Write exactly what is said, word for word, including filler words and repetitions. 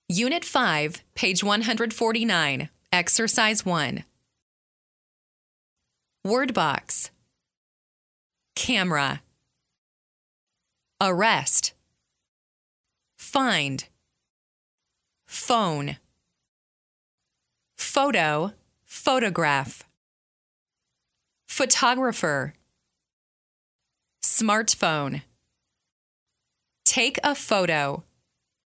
Unit five, page one hundred forty-nine, Exercise one. Word box. Camera. Arrest. Find. Phone. Photo, photograph. Photographer. Smartphone. Take a photo.